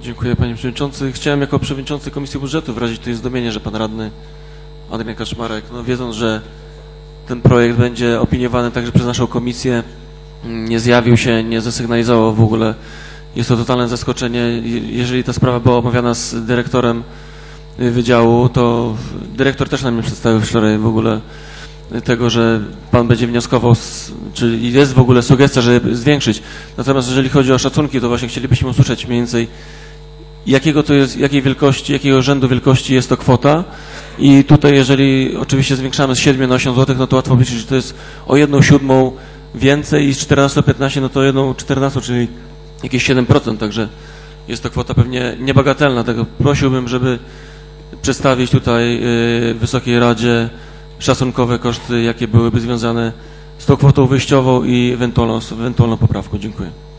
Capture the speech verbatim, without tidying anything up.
Dziękuję, panie przewodniczący. Chciałem jako przewodniczący Komisji Budżetu wyrazić tutaj zdumienie, że pan radny Adrian Kaczmarek, no wiedząc, że ten projekt będzie opiniowany także przez naszą komisję, nie zjawił się, nie zasygnalizował w ogóle. Jest to totalne zaskoczenie. Jeżeli ta sprawa była omawiana z dyrektorem wydziału, to dyrektor też nam nie przedstawił wczoraj w ogóle tego, że pan będzie wnioskował, z, czy jest w ogóle sugestia, żeby zwiększyć. Natomiast jeżeli chodzi o szacunki, to właśnie chcielibyśmy usłyszeć mniej więcej, jakiego to jest, jakiej wielkości, jakiego rzędu wielkości jest to kwota. I tutaj, jeżeli oczywiście zwiększamy z siedmiu na osiem złotych, no to łatwo obliczyć, że to jest o jedną siódmą więcej i z czternastu do piętnastu, no to jedną czternastą, czyli jakieś siedem procent, także jest to kwota pewnie niebagatelna. Dlatego prosiłbym, żeby przedstawić tutaj Wysokiej Radzie szacunkowe koszty, jakie byłyby związane z tą kwotą wyjściową i ewentualną, ewentualną poprawką. Dziękuję.